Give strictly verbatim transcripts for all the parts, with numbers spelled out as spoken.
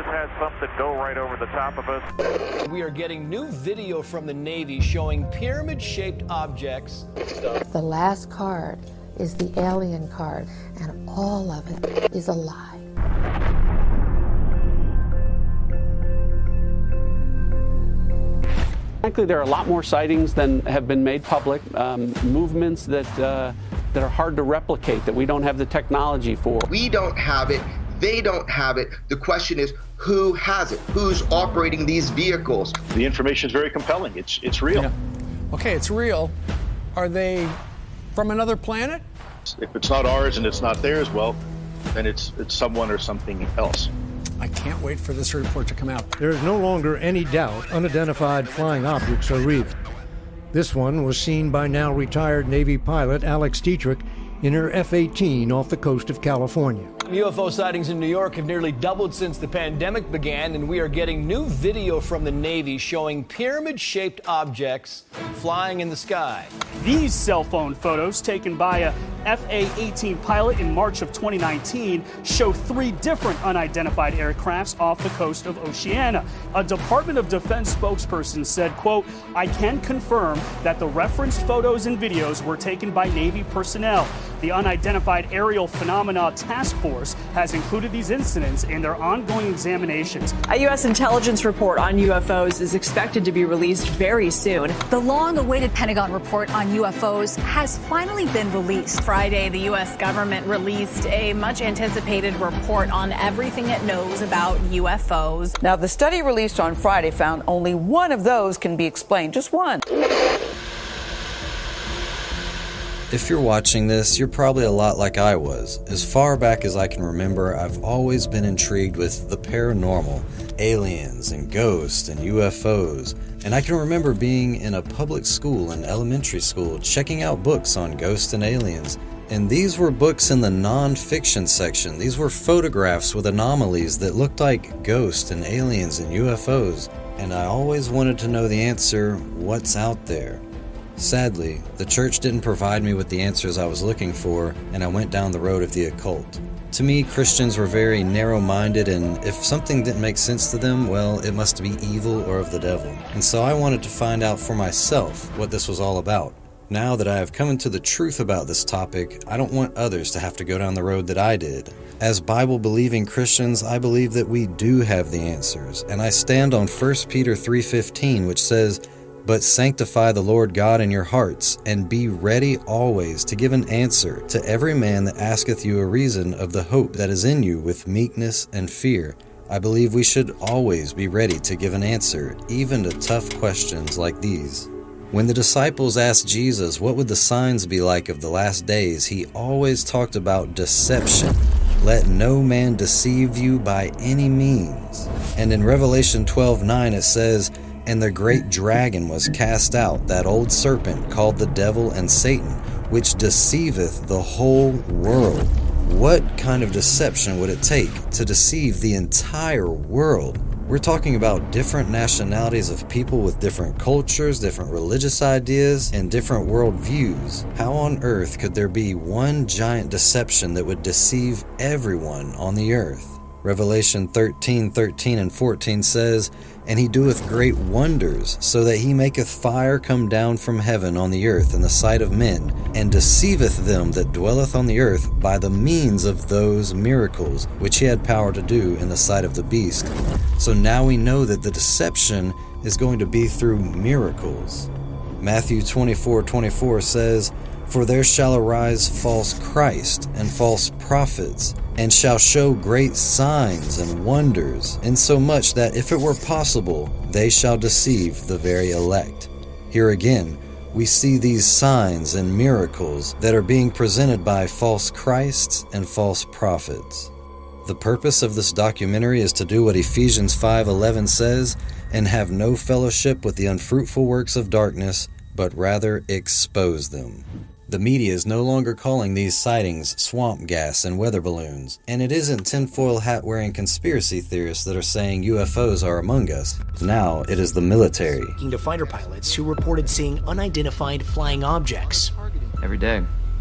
had something go right over the top of us. We are getting new video from the Navy showing pyramid-shaped objects. The last card is the alien card, and all of it is a lie. Frankly, there are a lot more sightings than have been made public, um, movements that, uh, that are hard to replicate, that we don't have the technology for. We don't have it. They don't have it. The question is, who has it? Who's operating these vehicles? The information is very compelling. It's, it's real. Yeah. Okay, it's real. Are they from another planet? If it's not ours and it's not theirs, well, then it's, it's someone or something else. I can't wait for this report to come out. There is no longer any doubt unidentified flying objects are real. This one was seen by now retired Navy pilot Alex Dietrich in her F eighteen off the coast of California. U F O sightings in New York have nearly doubled since the pandemic began, and we are getting new video from the Navy showing pyramid-shaped objects flying in the sky. These cell phone photos taken by a F A eighteen pilot in March of twenty nineteen show three different unidentified aircrafts off the coast of Oceania. A Department of Defense spokesperson said, quote, "I can confirm that the referenced photos and videos were taken by Navy personnel. The Unidentified Aerial Phenomena Task Force has included these incidents in their ongoing examinations." A U S intelligence report on U F Os is expected to be released very soon. The long-awaited Pentagon report on U F Os has finally been released. Friday, the U S government released a much-anticipated report on everything it knows about U F Os. Now, the study released on Friday found only one of those can be explained, just one. If you're watching this, you're probably a lot like I was. As far back as I can remember, I've always been intrigued with the paranormal, aliens and ghosts and U F Os. And I can remember being in a public school in elementary school checking out books on ghosts and aliens. And these were books in the non-fiction section. These were photographs with anomalies that looked like ghosts and aliens and U F Os. And I always wanted to know the answer, what's out there? Sadly, the church didn't provide me with the answers I was looking for, and I went down the road of the occult. To me, Christians were very narrow-minded, and if something didn't make sense to them, well, it must be evil or of the devil. And so I wanted to find out for myself what this was all about. Now that I have come into the truth about this topic, I don't want others to have to go down the road that I did. As Bible-believing Christians, I believe that we do have the answers, and I stand on First Peter three fifteen, which says, "But sanctify the Lord God in your hearts, and be ready always to give an answer to every man that asketh you a reason of the hope that is in you with meekness and fear." I believe we should always be ready to give an answer, even to tough questions like these. When the disciples asked Jesus what would the signs be like of the last days, he always talked about deception. Let no man deceive you by any means. And in Revelation twelve nine it says, "And the great dragon was cast out, that old serpent called the devil and Satan, which deceiveth the whole world." What kind of deception would it take to deceive the entire world? We're talking about different nationalities of people with different cultures, different religious ideas, and different worldviews. How on earth could there be one giant deception that would deceive everyone on the earth? Revelation thirteen thirteen and fourteen says, "And he doeth great wonders, so that he maketh fire come down from heaven on the earth in the sight of men, and deceiveth them that dwelleth on the earth by the means of those miracles, which he had power to do in the sight of the beast." So now we know that the deception is going to be through miracles. Matthew twenty-four twenty-four says, "For there shall arise false Christ and false prophets, and shall show great signs and wonders, insomuch that if it were possible, they shall deceive the very elect." Here again, we see these signs and miracles that are being presented by false Christs and false prophets. The purpose of this documentary is to do what Ephesians five eleven says, "And have no fellowship with the unfruitful works of darkness, but rather expose them." The media is no longer calling these sightings swamp gas and weather balloons, and it isn't tinfoil hat-wearing conspiracy theorists that are saying U F Os are among us. Now it is the military. Speaking to fighter pilots who reported seeing unidentified flying objects. Every day.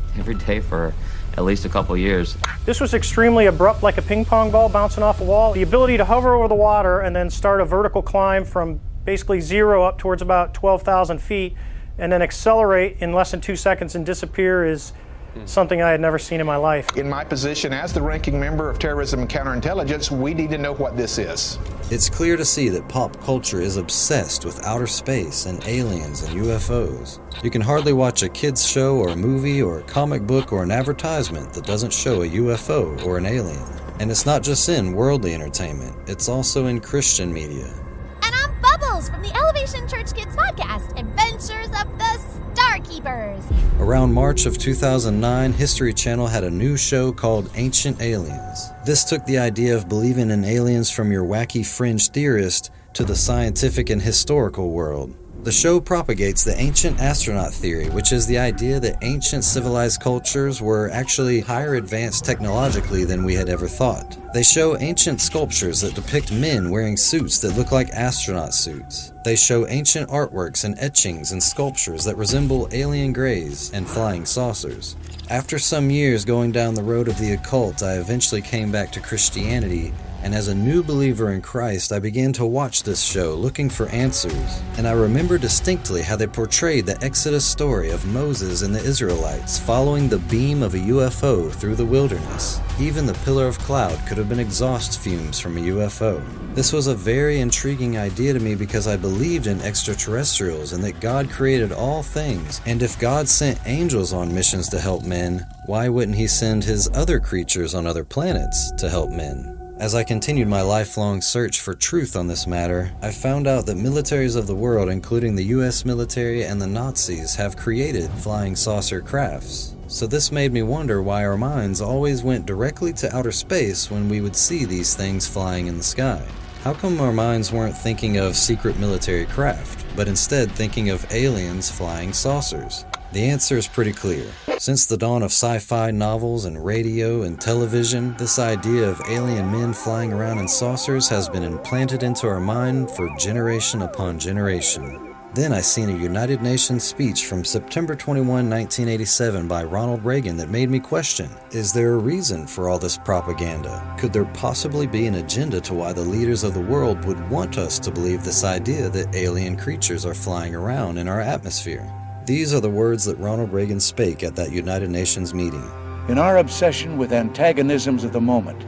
every day for at least a couple years. This was extremely abrupt, like a ping pong ball bouncing off a wall. The ability to hover over the water and then start a vertical climb from basically zero up towards about twelve thousand feet and then accelerate in less than two seconds and disappear is something I had never seen in my life. In my position as the ranking member of Terrorism and Counterintelligence, we need to know what this is. It's clear to see that pop culture is obsessed with outer space and aliens and U F Os. You can hardly watch a kid's show or a movie or a comic book or an advertisement that doesn't show a U F O or an alien. And it's not just in worldly entertainment, it's also in Christian media. And I'm Bubbles from the Elevation Church Kids podcast, Adventures of the Starkeepers. Around March of two thousand nine, History Channel had a new show called Ancient Aliens. This took the idea of believing in aliens from your wacky fringe theorist to the scientific and historical world. The show propagates the ancient astronaut theory, which is the idea that ancient civilized cultures were actually higher advanced technologically than we had ever thought. They show ancient sculptures that depict men wearing suits that look like astronaut suits. They show ancient artworks and etchings and sculptures that resemble alien greys and flying saucers. After some years going down the road of the occult, I eventually came back to Christianity, and as a new believer in Christ, I began to watch this show looking for answers. And I remember distinctly how they portrayed the Exodus story of Moses and the Israelites following the beam of a U F O through the wilderness. Even the pillar of cloud could have been exhaust fumes from a U F O. This was a very intriguing idea to me because I believed in extraterrestrials and that God created all things. And if God sent angels on missions to help men, why wouldn't he send his other creatures on other planets to help men? As I continued my lifelong search for truth on this matter, I found out that militaries of the world, including the U S military and the Nazis, have created flying saucer crafts. So this made me wonder why our minds always went directly to outer space when we would see these things flying in the sky. How come our minds weren't thinking of secret military craft, but instead thinking of aliens flying saucers? The answer is pretty clear. Since the dawn of sci-fi novels and radio and television, this idea of alien men flying around in saucers has been implanted into our mind for generation upon generation. Then I seen a United Nations speech from September twenty-first, nineteen eighty-seven by Ronald Reagan that made me question, is there a reason for all this propaganda? Could there possibly be an agenda to why the leaders of the world would want us to believe this idea that alien creatures are flying around in our atmosphere? These are the words that Ronald Reagan spake at that United Nations meeting. In our obsession with antagonisms of the moment,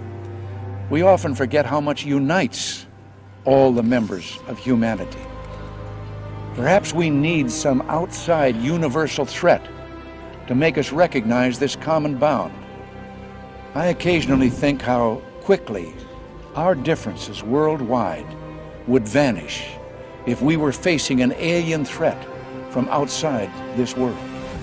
we often forget how much unites all the members of humanity. Perhaps we need some outside universal threat to make us recognize this common bound. I occasionally think how quickly our differences worldwide would vanish if we were facing an alien threat from outside this world.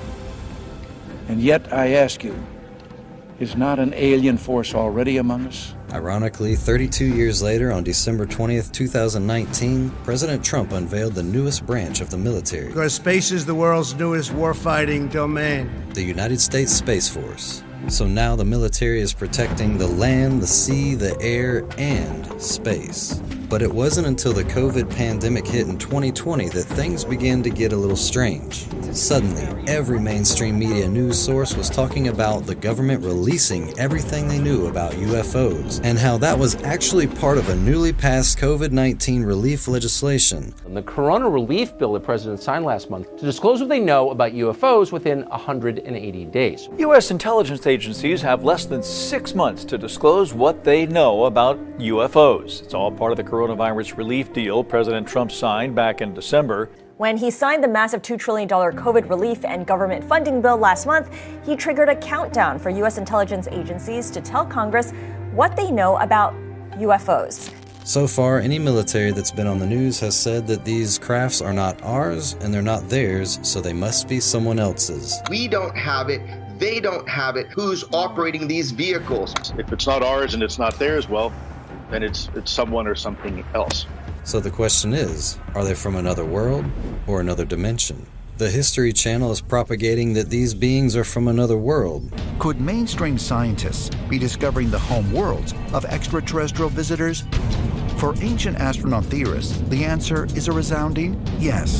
And yet I ask you, is not an alien force already among us? Ironically, thirty-two years later, on December twentieth, two thousand nineteen, President Trump unveiled the newest branch of the military. Because space is the world's newest warfighting domain. The United States Space Force. So now the military is protecting the land, the sea, the air, and space. But it wasn't until the COVID pandemic hit in twenty twenty that things began to get a little strange. Suddenly, every mainstream media news source was talking about the government releasing everything they knew about U F Os, and how that was actually part of a newly passed COVID nineteen relief legislation. And the Corona Relief Bill the President signed last month to disclose what they know about U F Os within one hundred eighty days. U S intelligence agencies have less than six months to disclose what they know about U F Os. It's all part of the coronavirus relief deal President Trump signed back in December. When he signed the massive two trillion dollars COVID relief and government funding bill last month, he triggered a countdown for U S intelligence agencies to tell Congress what they know about U F Os. So far, any military that's been on the news has said that these crafts are not ours and they're not theirs, so they must be someone else's. We don't have it. They don't have it. Who's operating these vehicles? If it's not ours and it's not theirs, well, then it's it's someone or something else. So the question is, are they from another world or another dimension? The History Channel is propagating that these beings are from another world. Could mainstream scientists be discovering the home worlds of extraterrestrial visitors? For ancient astronaut theorists, the answer is a resounding yes.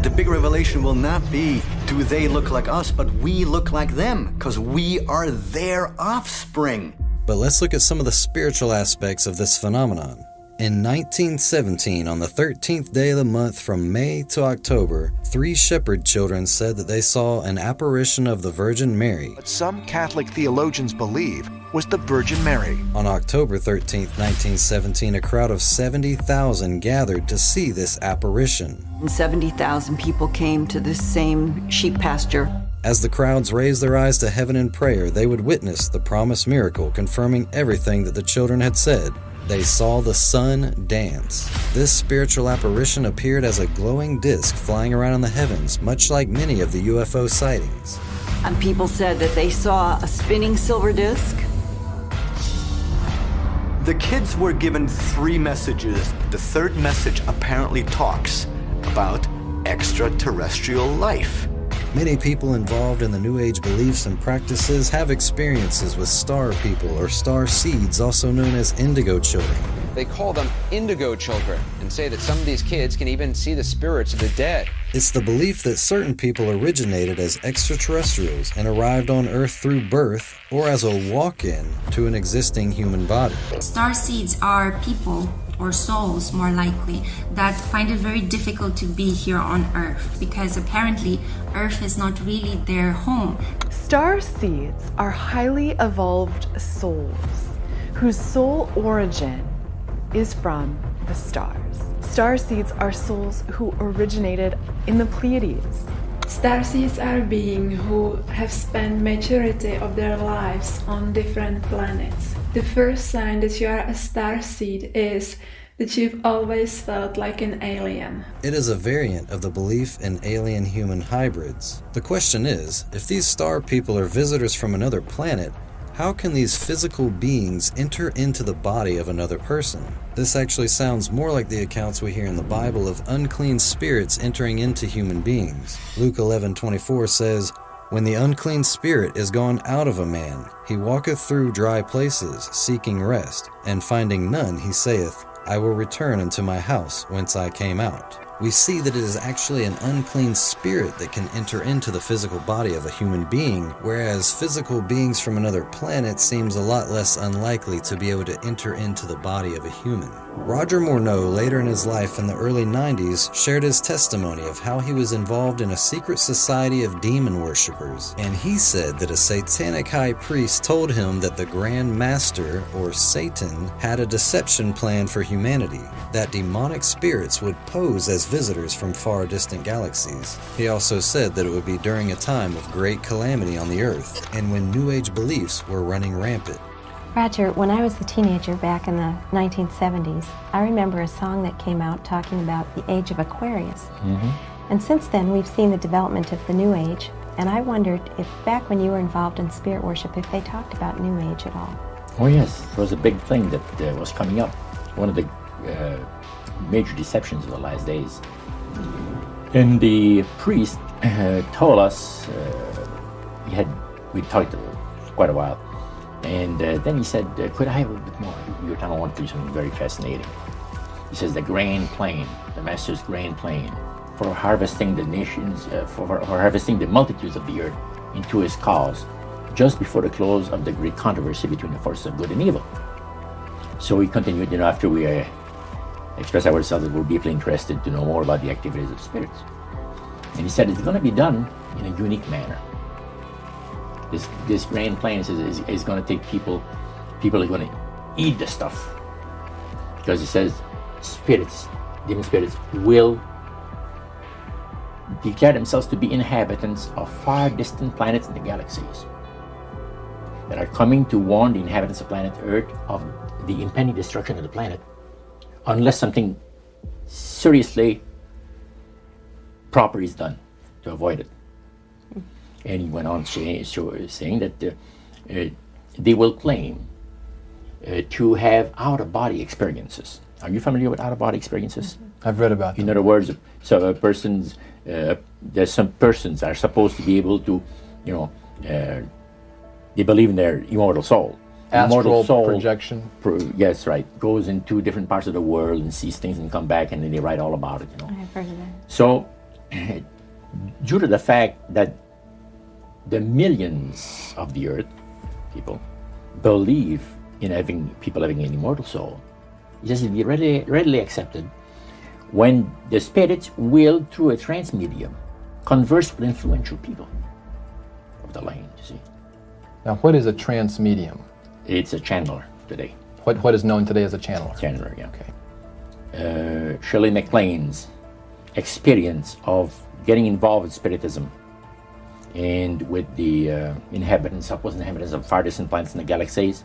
The big revelation will not be, do they look like us, but we look like them, because we are their offspring. But let's look at some of the spiritual aspects of this phenomenon. In nineteen seventeen, on the thirteenth day of the month from May to October, three shepherd children said that they saw an apparition of the Virgin Mary. What some Catholic theologians believe was the Virgin Mary. On October thirteenth, nineteen seventeen, a crowd of seventy thousand gathered to see this apparition. And seventy thousand people came to this same sheep pasture. As the crowds raised their eyes to heaven in prayer, they would witness the promised miracle, confirming everything that the children had said. They saw the sun dance. This spiritual apparition appeared as a glowing disc flying around in the heavens, much like many of the U F O sightings. And people said that they saw a spinning silver disc. The kids were given three messages. The third message apparently talks about extraterrestrial life. Many people involved in the New Age beliefs and practices have experiences with star people or star seeds, also known as indigo children. They call them indigo children and say that some of these kids can even see the spirits of the dead. It's the belief that certain people originated as extraterrestrials and arrived on Earth through birth or as a walk-in to an existing human body. Star seeds are people, or souls more likely, that find it very difficult to be here on Earth because apparently Earth is not really their home. Star seeds are highly evolved souls whose sole origin is from the stars. Star seeds are souls who originated in the Pleiades. Starseeds are beings who have spent majority of their lives on different planets. The first sign that you are a starseed is that you've always felt like an alien. It is a variant of the belief in alien-human hybrids. The question is, if these star people are visitors from another planet, how can these physical beings enter into the body of another person? This actually sounds more like the accounts we hear in the Bible of unclean spirits entering into human beings. Luke eleven twenty-four says, "When the unclean spirit is gone out of a man, he walketh through dry places, seeking rest, and finding none, he saith, I will return unto my house whence I came out." We see that it is actually an unclean spirit that can enter into the physical body of a human being, whereas physical beings from another planet seems a lot less unlikely to be able to enter into the body of a human. Roger Morneau, later in his life in the early nineties, shared his testimony of how he was involved in a secret society of demon worshippers, and he said that a satanic high priest told him that the Grand Master, or Satan, had a deception plan for humanity, that demonic spirits would pose as visitors from far distant galaxies. He also said that it would be during a time of great calamity on the earth, and when New Age beliefs were running rampant. Roger, when I was a teenager back in the nineteen seventies, I remember a song that came out talking about the age of Aquarius. Mm-hmm. And since then, we've seen the development of the New Age, and I wondered if back when you were involved in spirit worship, if they talked about New Age at all. Oh yes, it was a big thing that uh, was coming up. One of the uh, major deceptions of the last days. And the priest uh, told us, uh, he had, we talked quite a while, and uh, then he said, uh, could I have a little bit more? You were telling one thing, something very fascinating. He says the grand plan, the master's grand plan for harvesting the nations, uh, for, for harvesting the multitudes of the earth into his cause, just before the close of the great controversy between the forces of good and evil. So we continued, you know, after we uh, expressed ourselves that we're deeply interested to know more about the activities of the spirits. And he said it's going to be done in a unique manner. This this grand plan is, is, is going to take people, people are going to eat the stuff. Because he says spirits, demon spirits, will declare themselves to be inhabitants of far distant planets in the galaxies that are coming to warn the inhabitants of planet Earth of the impending destruction of the planet unless something seriously proper is done to avoid it. And he went on say, so, saying that uh, uh, they will claim uh, to have out-of-body experiences. Are you familiar with out-of-body experiences? Mm-hmm. I've read about them. In other words, so a person's, uh, there's some persons are supposed to be able to, you know, uh, they believe in their immortal soul. Astral immortal soul, projection. Pro, yes, right. Goes into different parts of the world and sees things and come back, and then they write all about it. You know. I've heard of that. So due to the fact that the millions of the earth, people, believe in having people having an immortal soul, it has to be readily, readily accepted when the spirits will, through a trance medium, converse with influential people of the land, you see. Now, what is a trance medium? It's a channeler today. What What is known today as a channeler? Channeler, yeah. Okay. Uh, Shirley MacLaine's experience of getting involved with spiritism and with the uh, inhabitants, supposed inhabitants of far distant planets in the galaxies.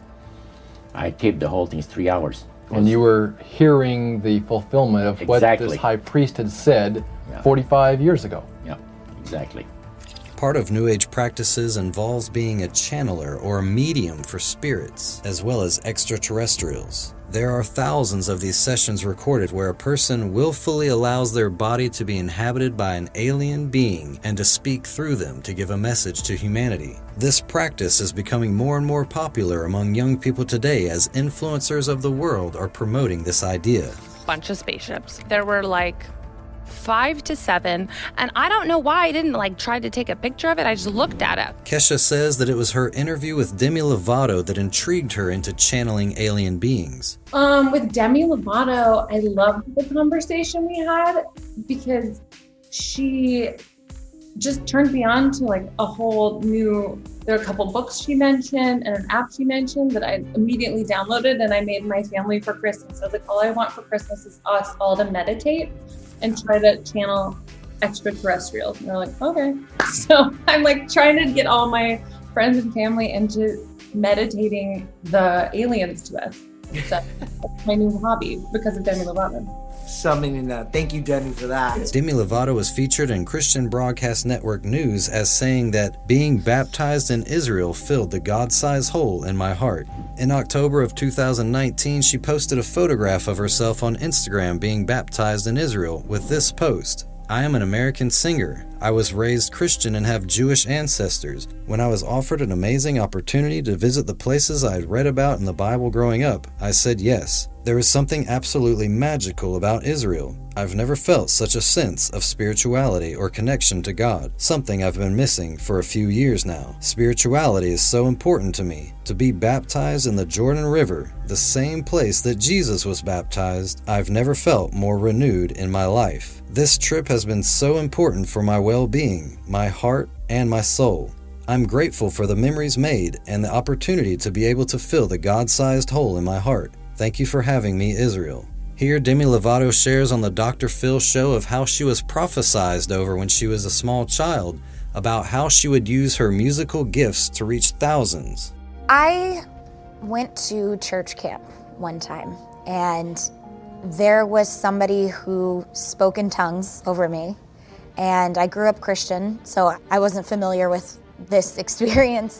I taped the whole thing in three hours. And you were hearing the fulfillment of Exactly. what this high priest had said Yeah. forty-five years ago. Yeah, exactly. Part of New Age practices involves being a channeler or a medium for spirits, as well as extraterrestrials. There are thousands of these sessions recorded where a person willfully allows their body to be inhabited by an alien being and to speak through them to give a message to humanity. This practice is becoming more and more popular among young people today as influencers of the world are promoting this idea. Bunch of spaceships. There were like five to seven, and I don't know why I didn't like try to take a picture of it. I just looked at it. Kesha says that it was her interview with Demi Lovato that intrigued her into channeling alien beings. Um, with Demi Lovato, I loved the conversation we had because she just turned me on to like a whole new, there are a couple books she mentioned and an app she mentioned that I immediately downloaded and I made my family for Christmas. I was like, all I want for Christmas is us all to meditate and try to channel extraterrestrials. And they're like, okay. So I'm like trying to get all my friends and family into meditating the aliens to us. So that's my new hobby because of Demi Lovato. Summoning that. Thank you, Demi, for that. Demi Lovato was featured in Christian Broadcast Network News as saying that being baptized in Israel filled the God-sized hole in my heart. In October of two thousand nineteen, she posted a photograph of herself on Instagram being baptized in Israel with this post: I am an American singer. I was raised Christian and have Jewish ancestors. When I was offered an amazing opportunity to visit the places I had read about in the Bible growing up, I said yes. There is something absolutely magical about Israel. I've never felt such a sense of spirituality or connection to God, something I've been missing for a few years now. Spirituality is so important to me. To be baptized in the Jordan River, the same place that Jesus was baptized, I've never felt more renewed in my life. This trip has been so important for my well-being, my heart, and my soul. I'm grateful for the memories made and the opportunity to be able to fill the God-sized hole in my heart. Thank you for having me, Israel. Here, Demi Lovato shares on the Doctor Phil show of how she was prophesied over when she was a small child, about how she would use her musical gifts to reach thousands. I went to church camp one time, and there was somebody who spoke in tongues over me, and I grew up Christian, so I wasn't familiar with this experience.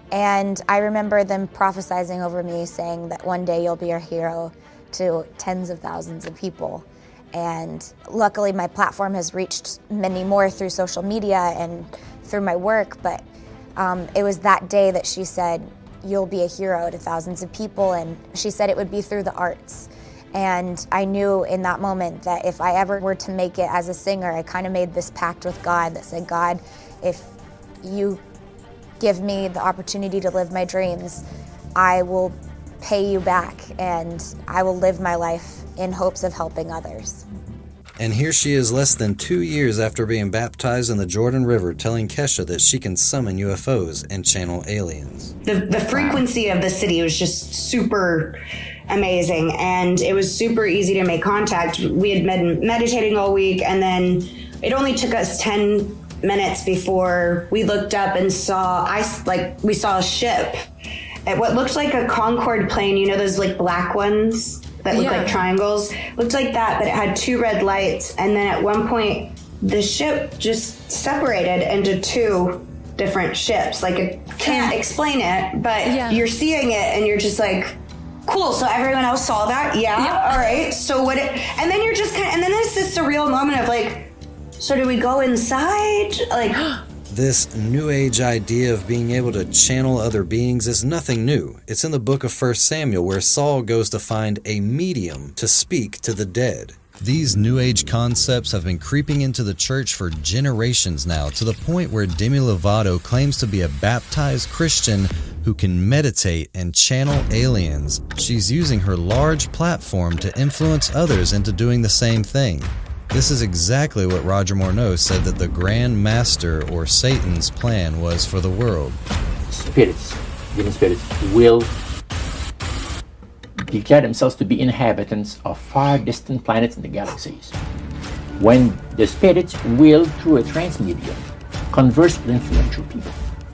And I remember them prophesizing over me, saying that one day you'll be a hero to tens of thousands of people. And luckily my platform has reached many more through social media and through my work, but um, it was that day that she said, you'll be a hero to thousands of people, and she said it would be through the arts. And I knew in that moment that if I ever were to make it as a singer, I kind of made this pact with God that said, God, if you give me the opportunity to live my dreams, I will pay you back and I will live my life in hopes of helping others. And here she is less than two years after being baptized in the Jordan River, telling Kesha that she can summon U F Os and channel aliens. The, the frequency of the city was just super amazing, and it was super easy to make contact. We had been meditating all week, and then it only took us ten minutes before we looked up and saw, I, like, we saw a ship at what looked like a Concorde plane, you know, those like black ones that look Yeah. like triangles, looked like that, but it had two red lights. And then at one point, the ship just separated into two different ships. Like, I can't explain it, but Yeah. you're seeing it and you're just like, cool, so everyone else saw that? Yeah, Yeah. all right. So what, it, and then you're just kind of, and then there's this surreal moment of like, so do we go inside? Like, This New Age idea of being able to channel other beings is nothing new. It's in the book of First Samuel, where Saul goes to find a medium to speak to the dead. These New Age concepts have been creeping into the church for generations now, to the point where Demi Lovato claims to be a baptized Christian who can meditate and channel aliens. She's using her large platform to influence others into doing the same thing. This is exactly what Roger Morneau said that the Grand Master, or Satan's, plan was for the world. Spirits, demon spirits, will declare themselves to be inhabitants of far distant planets in the galaxies. When the spirits will, through a trance medium, converse with influential people.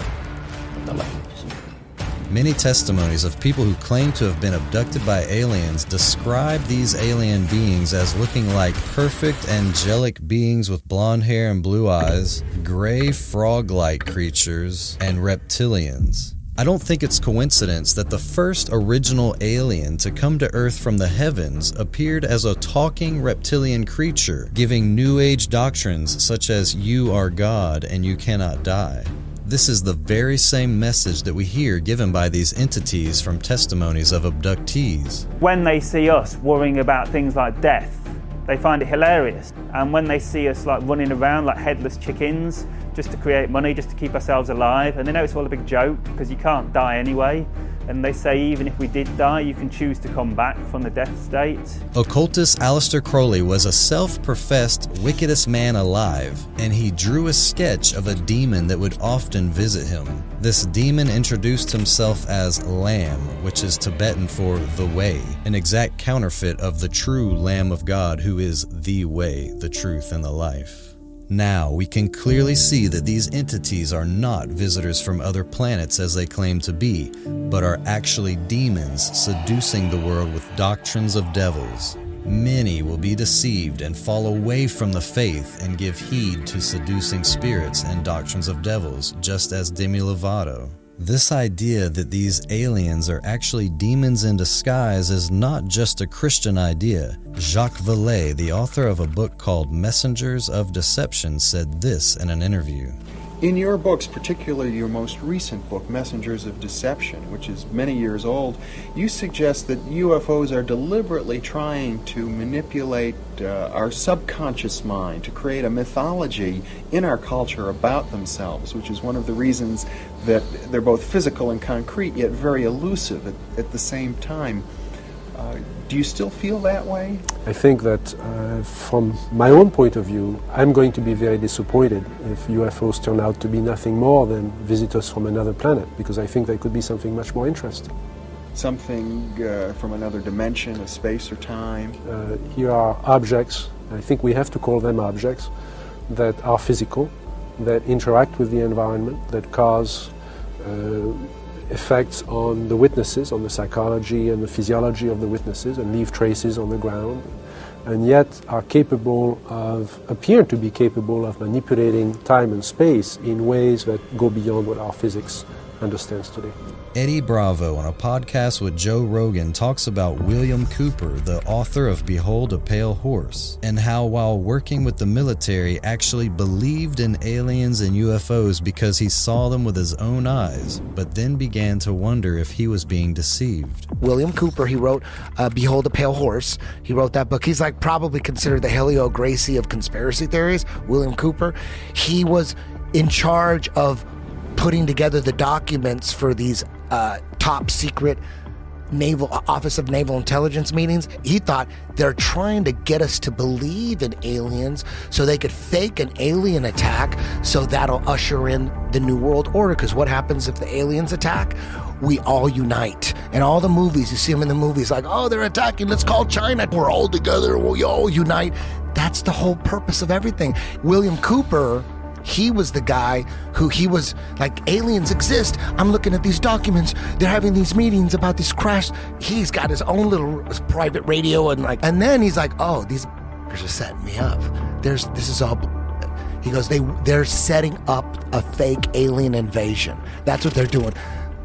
Many testimonies of people who claim to have been abducted by aliens describe these alien beings as looking like perfect angelic beings with blonde hair and blue eyes, gray frog-like creatures, and reptilians. I don't think it's coincidence that the first original alien to come to Earth from the heavens appeared as a talking reptilian creature, giving New Age doctrines such as "you are God and you cannot die." This is the very same message that we hear given by these entities from testimonies of abductees. When they see us worrying about things like death, they find it hilarious. And when they see us like running around like headless chickens, just to create money, just to keep ourselves alive, and they know it's all a big joke because you can't die anyway. And they say even if we did die, you can choose to come back from the death state. Occultist Aleister Crowley was a self-professed wickedest man alive, and he drew a sketch of a demon that would often visit him. This demon introduced himself as Lamb, which is Tibetan for the Way, an exact counterfeit of the true Lamb of God, who is the way, the truth, and the life. Now, we can clearly see that these entities are not visitors from other planets as they claim to be, but are actually demons seducing the world with doctrines of devils. Many will be deceived and fall away from the faith and give heed to seducing spirits and doctrines of devils, just as Demi Lovato. This idea that these aliens are actually demons in disguise is not just a Christian idea. Jacques Vallée, the author of a book called Messengers of Deception, said this in an interview. In your books, particularly your most recent book, Messengers of Deception, which is many years old, you suggest that U F Os are deliberately trying to manipulate uh, our subconscious mind to create a mythology in our culture about themselves, which is one of the reasons that they're both physical and concrete, yet very elusive at, at the same time. Uh, do you still feel that way? I think that uh, from my own point of view, I'm going to be very disappointed if U F Os turn out to be nothing more than visitors from another planet, because I think they could be something much more interesting. Something uh, from another dimension of space or time? Uh, here are objects, I think we have to call them objects, that are physical, that interact with the environment, that cause uh, effects on the witnesses, on the psychology and the physiology of the witnesses, and leave traces on the ground, and yet are capable of, appear to be capable of manipulating time and space in ways that go beyond what our physics understands today. Eddie Bravo, on a podcast with Joe Rogan, talks about William Cooper, the author of Behold a Pale Horse, and how while working with the military actually believed in aliens and U F Os because he saw them with his own eyes, but then began to wonder if he was being deceived. William Cooper, he wrote uh, Behold a Pale Horse. He wrote that book. He's like probably considered the Helio Gracie of conspiracy theories, William Cooper. He was in charge of putting together the documents for these uh, top secret Naval Office of Naval Intelligence meetings. He thought they're trying to get us to believe in aliens so they could fake an alien attack, so that'll usher in the New World Order. Because what happens if the aliens attack? We all unite. And all the movies, you see them in the movies like, oh, they're attacking, let's call China. We're all together, we all unite. That's the whole purpose of everything. William Cooper, he was the guy who he was like, aliens exist. I'm looking at these documents. They're having these meetings about this crash. He's got his own little private radio and like, and then he's like, oh, these are setting me up. There's, this is all. He goes, they, they're setting up a fake alien invasion. That's what they're doing.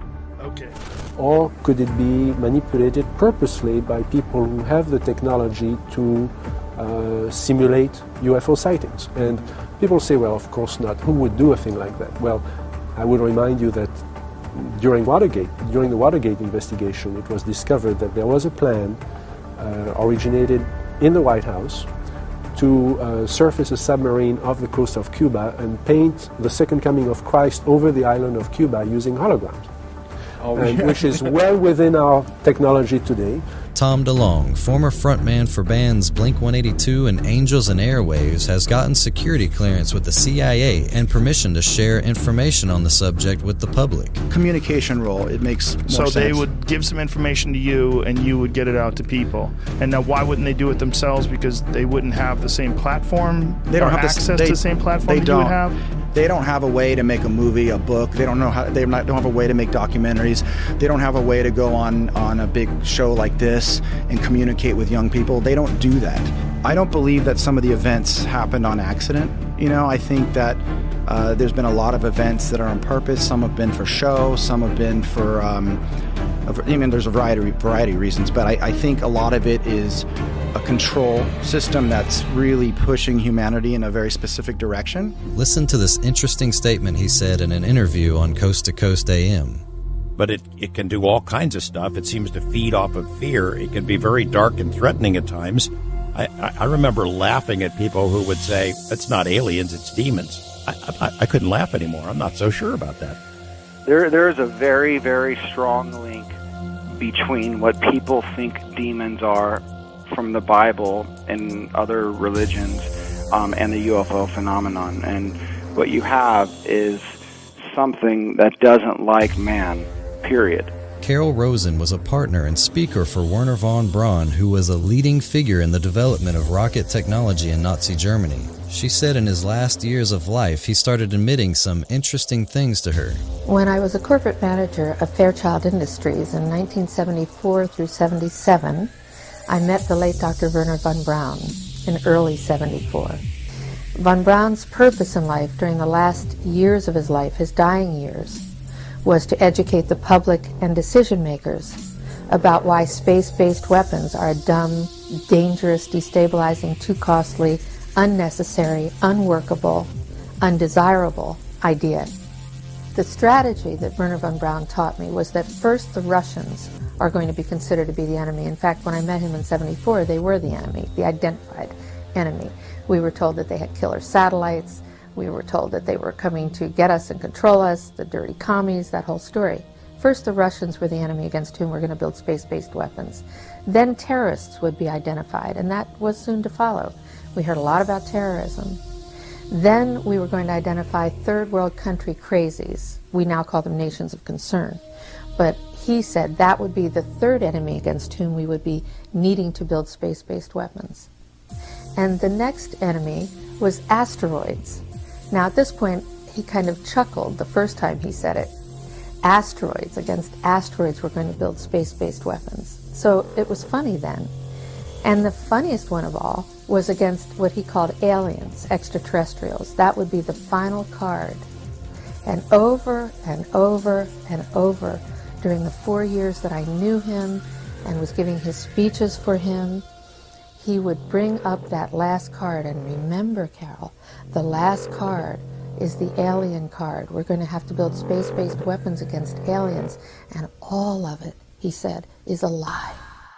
Okay. Or could it be manipulated purposely by people who have the technology to uh, simulate U F O sightings? And people say, well, of course not. Who would do a thing like that? Well, I would remind you that during Watergate, during the Watergate investigation, it was discovered that there was a plan uh, originated in the White House to uh, surface a submarine off the coast of Cuba and paint the second coming of Christ over the island of Cuba using holograms, oh, and, yeah. which is well within our technology today. Tom DeLonge, former frontman for bands Blink one eighty-two and Angels and Airwaves, has gotten security clearance with the C I A and permission to share information on the subject with the public. Communication role, it makes more So sense. they would give some information to you and you would get it out to people. And now why wouldn't they do it themselves? Because they wouldn't have the same platform They don't or have access the, they, to the same platform they that don't. you would have? They don't have a way to make a movie, a book. They don't know how. They don't have a way to make documentaries. They don't have a way to go on on a big show like this and communicate with young people. They don't do that. I don't believe that some of the events happened on accident. You know, I think that uh, there's been a lot of events that are on purpose. Some have been for show. Some have been for. Um, I mean, there's a variety variety of reasons, but I, I think a lot of it is a control system that's really pushing humanity in a very specific direction. Listen to this interesting statement he said in an interview on Coast to Coast A M. But it, it can do all kinds of stuff. It seems to feed off of fear. It can be very dark and threatening at times. I, I, I remember laughing at people who would say, it's not aliens, it's demons. I, I, I couldn't laugh anymore. I'm not so sure about that. There, there is a very, very strong link between what people think demons are from the Bible and other religions um, and the U F O phenomenon. And what you have is something that doesn't like man, period. Carol Rosen was a partner and speaker for Wernher von Braun, who was a leading figure in the development of rocket technology in Nazi Germany. She said in his last years of life, he started admitting some interesting things to her. When I was a corporate manager of Fairchild Industries in nineteen seventy-four through seventy-seven, I met the late Doctor Wernher von Braun in early seventy-four. Von Braun's purpose in life during the last years of his life, his dying years, was to educate the public and decision makers about why space-based weapons are a dumb, dangerous, destabilizing, too costly, unnecessary, unworkable, undesirable idea. The strategy that Wernher von Braun taught me was that first the Russians are going to be considered to be the enemy. In fact, when I met him in seventy-four, they were the enemy, the identified enemy. We were told that they had killer satellites. We were told that they were coming to get us and control us, the dirty commies, that whole story. First, the Russians were the enemy against whom we're going to build space-based weapons. Then terrorists would be identified, and that was soon to follow. We heard a lot about terrorism. Then we were going to identify third world country crazies. We now call them nations of concern. But he said that would be the third enemy against whom we would be needing to build space-based weapons. And the next enemy was asteroids. Now at this point, he kind of chuckled the first time he said it. Asteroids, against asteroids we're going to build space-based weapons. So it was funny then. And the funniest one of all was against what he called aliens, extraterrestrials. That would be the final card. And over and over and over during the four years that I knew him and was giving his speeches for him, he would bring up that last card. And remember, Carol, the last card is the alien card. We're going to have to build space-based weapons against aliens. And all of it, he said, is a lie.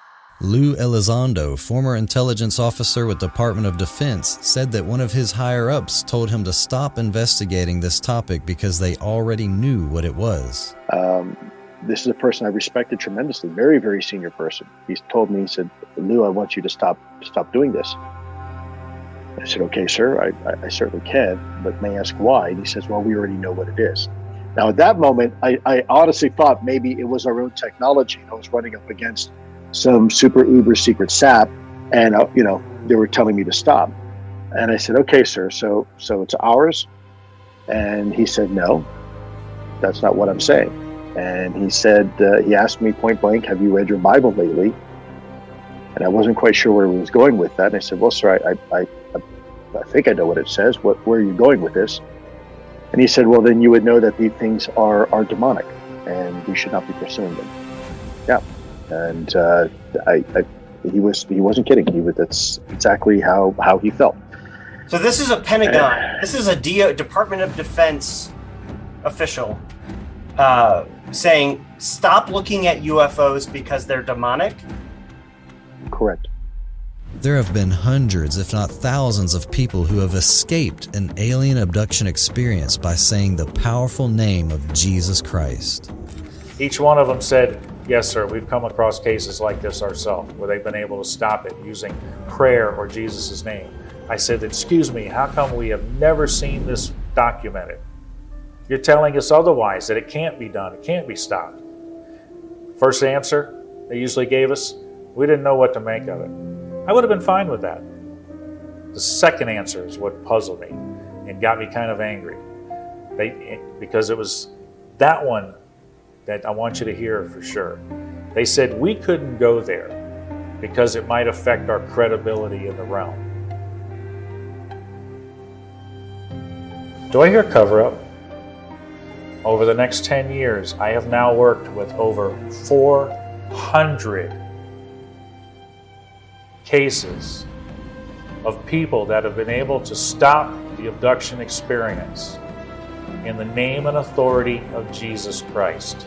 Lou Elizondo, former intelligence officer with Department of Defense, said that one of his higher-ups told him to stop investigating this topic because they already knew what it was. Um, this is a person I respected tremendously, very, very senior person. He's told me, he said, Lou, I want you to stop stop doing this. I said, okay, sir, I, I, I certainly can, but may I ask why? And he says, well, we already know what it is. Now, at that moment, I, I honestly thought maybe it was our own technology. I was running up against some super uber secret S A P, and uh, you know, they were telling me to stop. And I said, okay, sir, so so it's ours? And he said, no, that's not what I'm saying. And he said, uh, he asked me point blank, have you read your Bible lately? And I wasn't quite sure where he was going with that. And I said, well, sir, I, I, I, I think I know what it says. What, where are you going with this? And he said, well, then you would know that these things are, are demonic and we should not be pursuing them. Yeah. And uh, I, I, he was he wasn't kidding. He was, that's exactly how, how he felt. So this is a Pentagon. This is a D O, Department of Defense official uh, saying, "Stop looking at U F Os because they're demonic." Correct. There have been hundreds, if not thousands, of people who have escaped an alien abduction experience by saying the powerful name of Jesus Christ. Each one of them said, yes, sir, we've come across cases like this ourselves, where they've been able to stop it using prayer or Jesus' name. I said, excuse me, how come we have never seen this documented? You're telling us otherwise, that it can't be done, it can't be stopped. First answer they usually gave us, we didn't know what to make of it. I would have been fine with that. The second answer is what puzzled me and got me kind of angry. They, because it was that one that I want you to hear for sure. They said we couldn't go there because it might affect our credibility in the realm. Do I hear cover-up? Over the next ten years, I have now worked with over four hundred cases of people that have been able to stop the abduction experience in the name and authority of Jesus Christ.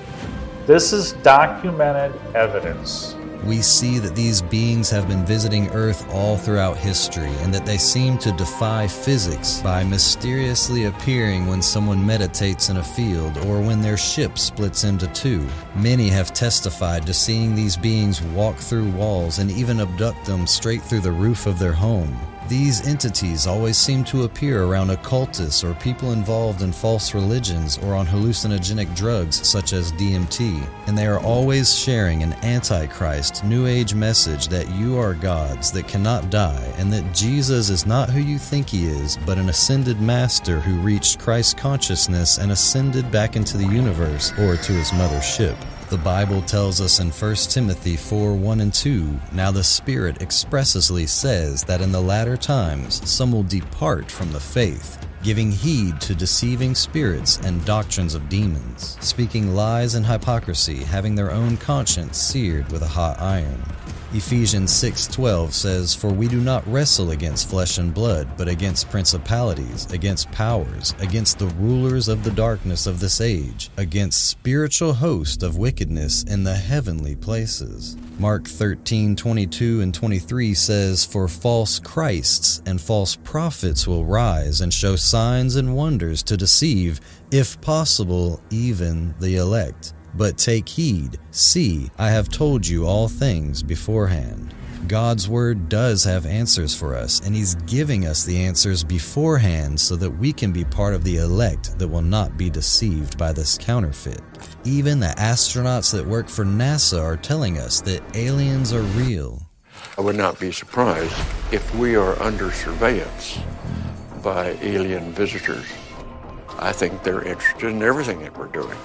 This is documented evidence. We see that these beings have been visiting Earth all throughout history, and that they seem to defy physics by mysteriously appearing when someone meditates in a field or when their ship splits into two. Many have testified to seeing these beings walk through walls and even abduct them straight through the roof of their home. These entities always seem to appear around occultists or people involved in false religions or on hallucinogenic drugs such as D M T, and they are always sharing an Antichrist, New Age message that you are gods that cannot die, and that Jesus is not who you think he is, but an ascended master who reached Christ consciousness and ascended back into the universe or to his mother ship. The Bible tells us in First Timothy four, one and two, now the Spirit expressly says that in the latter times some will depart from the faith, giving heed to deceiving spirits and doctrines of demons, speaking lies and hypocrisy, having their own conscience seared with a hot iron. Ephesians six twelve says, for we do not wrestle against flesh and blood, but against principalities, against powers, against the rulers of the darkness of this age, against spiritual hosts of wickedness in the heavenly places. Mark thirteen twenty-two and twenty-three says, for false Christs and false prophets will rise and show signs and wonders to deceive, if possible, even the elect. But take heed, see, I have told you all things beforehand. God's word does have answers for us, and he's giving us the answers beforehand so that we can be part of the elect that will not be deceived by this counterfeit. Even the astronauts that work for NASA are telling us that aliens are real. I would not be surprised if we are under surveillance by alien visitors. I think they're interested in everything that we're doing.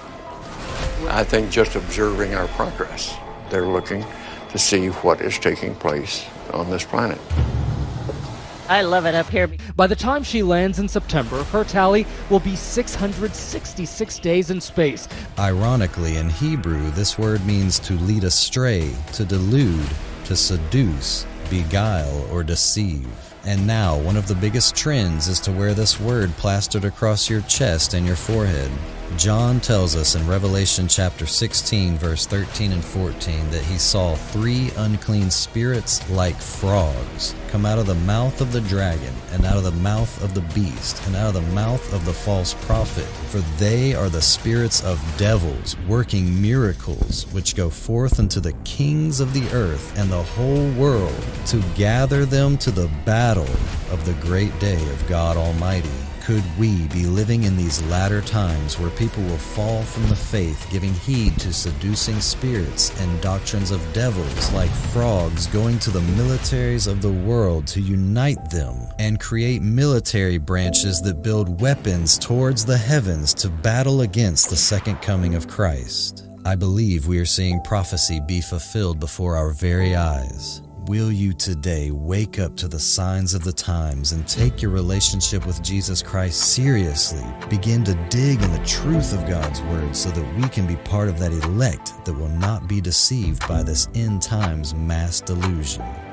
I think just observing our progress. They're looking to see what is taking place on this planet. I love it up here. By the time she lands in September, her tally will be six hundred sixty-six days in space. Ironically, in Hebrew, this word means to lead astray, to delude, to seduce, beguile, or deceive. And now, one of the biggest trends is to wear this word plastered across your chest and your forehead. John tells us in Revelation chapter sixteen, verse thirteen and fourteen, that he saw three unclean spirits like frogs come out of the mouth of the dragon, and out of the mouth of the beast, and out of the mouth of the false prophet. For they are the spirits of devils, working miracles, which go forth unto the kings of the earth and the whole world, to gather them to the battle of the great day of God Almighty. Could we be living in these latter times where people will fall from the faith, giving heed to seducing spirits and doctrines of devils, like frogs going to the militaries of the world to unite them and create military branches that build weapons towards the heavens to battle against the second coming of Christ? I believe we are seeing prophecy be fulfilled before our very eyes. Will you today wake up to the signs of the times and take your relationship with Jesus Christ seriously? Begin to dig in the truth of God's word so that we can be part of that elect that will not be deceived by this end times mass delusion.